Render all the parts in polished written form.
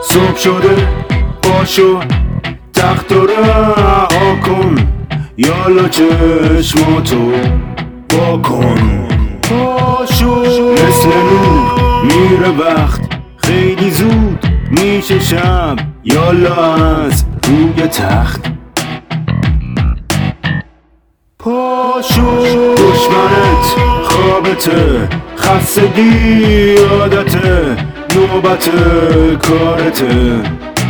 صبح شده پاشو تخت رو رها کن، یالا چشماتو وا کن. پاشو مثل نور میره وقت، خیلی زود میشه شب، یالا از روی تخت. پاشو دشمنت خوابته، خستگی عادته، نوبت کارته.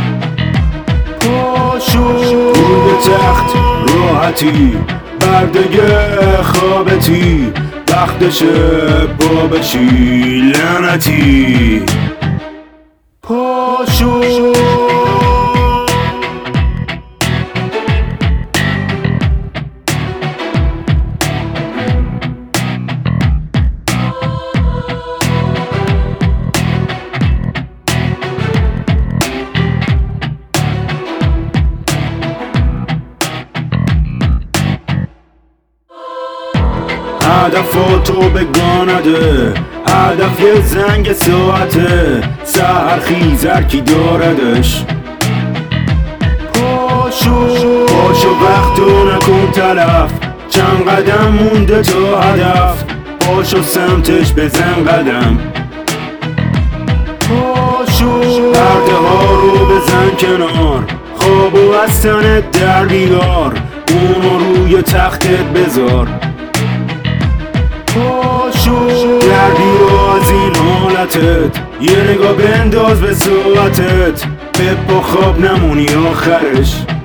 پاشو روی تخت راحتی، بردگه خوابتی، بختش پا بشی لعنتی. پاشو هدفاتو بگانده، هدف یه زنگ ساعته، سحر خیزر کی داردش. پاشو وقتو نکن تلف، چند قدم مونده تا هدف، پاشو سمتش بزن قدم. پاشو پرده ها رو بزن کنار، خوابو از تنت در بیار، اونو روی تختت بذار. پاشو دردی رو از این حالتت، یه نگاه بنداز به ساعتت، به پا خواب نمونی آخرش.